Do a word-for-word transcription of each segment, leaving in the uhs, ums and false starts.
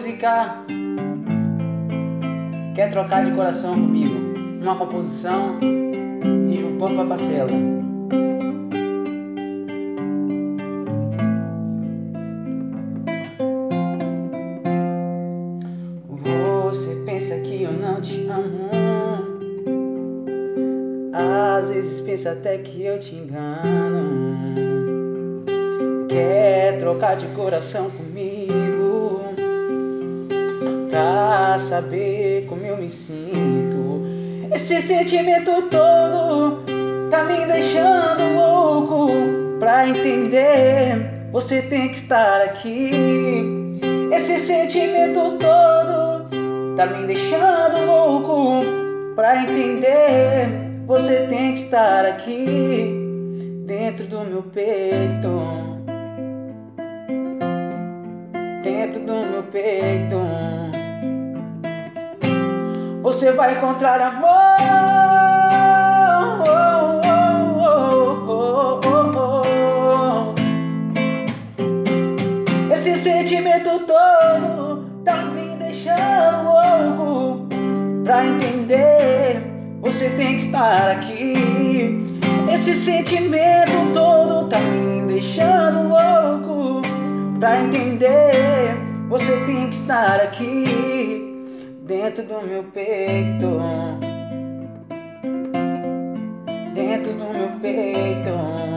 música. Quer trocar de coração comigo? Uma composição de João Papacella. Você pensa que eu não te amo, às vezes pensa até que eu te engano. Quer trocar de coração comigo pra saber como eu me sinto. Esse sentimento todo tá me deixando louco. Pra entender, você tem que estar aqui. Esse sentimento todo tá me deixando louco. Pra entender, você tem que estar aqui dentro do meu peito. Dentro do meu peito. Você vai encontrar amor. Oh, oh, oh, oh, oh. Esse sentimento todo tá me deixando louco. Pra entender, você tem que estar aqui. Esse sentimento todo tá me deixando louco. Pra entender, você tem que estar aqui dentro do meu peito. Dentro do meu peito.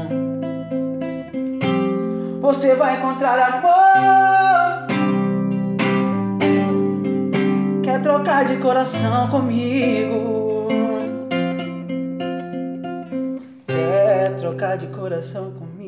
Você vai encontrar amor. Quer trocar de coração comigo? Quer trocar de coração comigo?